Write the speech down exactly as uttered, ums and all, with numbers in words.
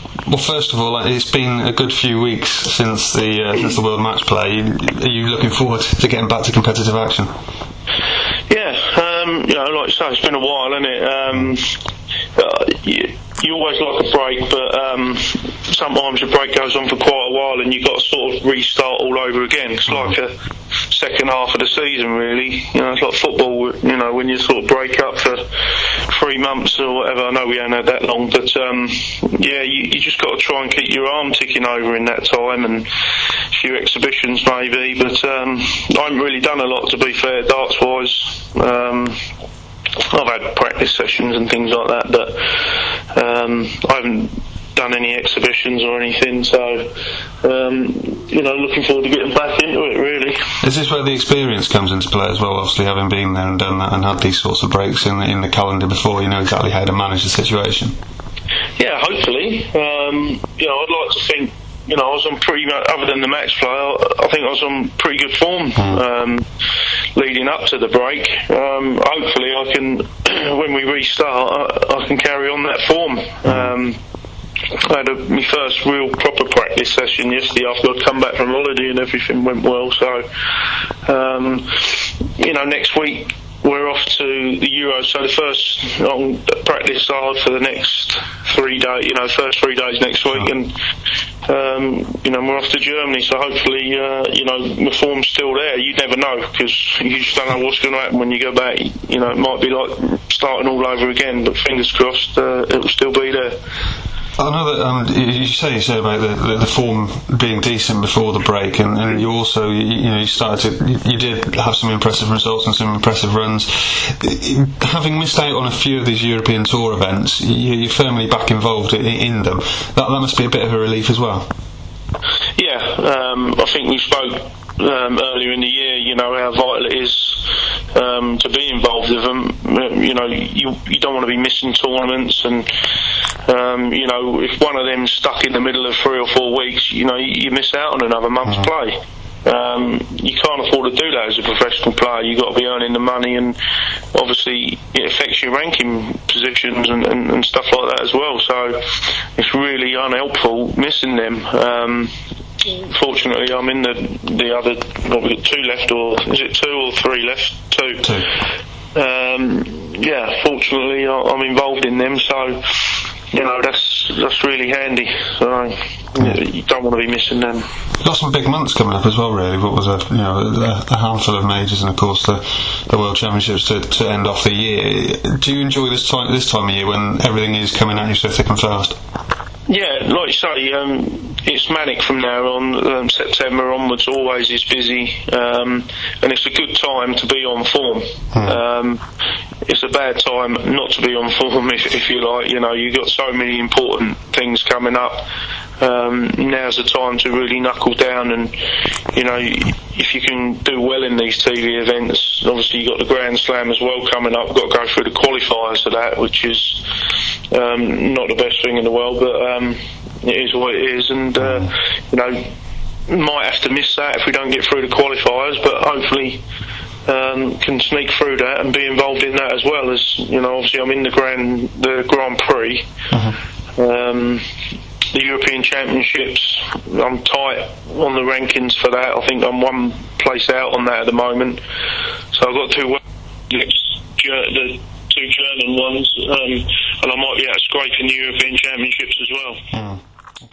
Well, first of all, it's been a good few weeks since the uh, since the World Match Play. Are you looking forward to getting back to competitive action? Yeah, um, you know, like you say, it's been a while, isn't it? Um, uh, you, you always like a break, but um, sometimes a break goes on for quite a while, and you've got to sort of restart all over again. It's like a second half of the season, really. You know, it's like football. You know, when you sort of break up for three months or whatever. I know we haven't had that long, but um, yeah, you, you just got to try and keep your arm ticking over in that time, and a few exhibitions maybe. But um, I haven't really done a lot, to be fair, darts wise. Um, I've had practice sessions and things like that, but um, I haven't done any exhibitions or anything, so um, you know, looking forward to getting back into it, really. Is this where the experience comes into play as well? Obviously, having been there and done that and had these sorts of breaks in the, in the calendar before, you know exactly how to manage the situation. Yeah, hopefully. Um, you know, I'd like to think, you know, I was on pretty much, other than the match play, I, I think I was on pretty good form mm. um, leading up to the break. Um, hopefully, I can, when we restart, I, I can carry on that form. Um, I had a, my first real proper practice session yesterday after I'd come back from holiday and everything went well. So, um, you know, next week we're off to the Euros. So the first on practice started for the next three days. You know, first three days next week, and um, you know, we're off to Germany. So hopefully, uh, you know, the form's still there. You never know, because you just don't know what's going to happen when you go back. You know, it might be like starting all over again. But fingers crossed, uh, it'll still be there. I know that um, you say you say about the, the, the form being decent before the break, and, and you also you, you know you started to you, you did have some impressive results and some impressive runs. Having missed out on a few of these European Tour events, you, you're firmly back involved in, in them. That that must be a bit of a relief as well. Yeah, um, I think we spoke um, earlier in the year, you know, how vital it is um, to be involved with them. You know, you you don't want to be missing tournaments, and um, you know, if one of them's stuck in the middle of three or four weeks, you know, you, you miss out on another month's mm-hmm. play. Um, you can't afford to do that as a professional player. You've got to be earning the money, and obviously it affects your ranking positions and, and, and stuff like that as well. So it's really unhelpful missing them. Um, fortunately, I'm in the the other. What, we've got two left, or is it two or three left? Two. Two. Um, yeah, fortunately, I'm involved in them, so you know that's that's really handy. So you don't want to be missing them. You've got some big months coming up as well, really. What was a you know a, a handful of majors, and of course the, the World Championships to, to end off the year. Do you enjoy this time this time of year when everything is coming at you so thick and fast? Yeah, like you say, um, it's manic from now on. Um, September onwards always is busy, um, and it's a good time to be on form. Hmm. Um, it's a bad time not to be on form, if, if you like. You know, you've got so many important things coming up. Um, now's the time to really knuckle down, and you know, if you can do well in these T V events, obviously you've got the Grand Slam as well coming up. We've got to go through the qualifiers for that, which is um, not the best thing in the world, but um, it is what it is, and uh, you know, might have to miss that if we don't get through the qualifiers, but hopefully um, can sneak through that and be involved in that as well. As you know, obviously I'm in the Grand the Grand Prix. Mm-hmm. Um, The European Championships, I'm tight on the rankings for that. I think I'm one place out on that at the moment. So I've got two the two German ones, um, and I might be out scraping the European Championships as well. Mm.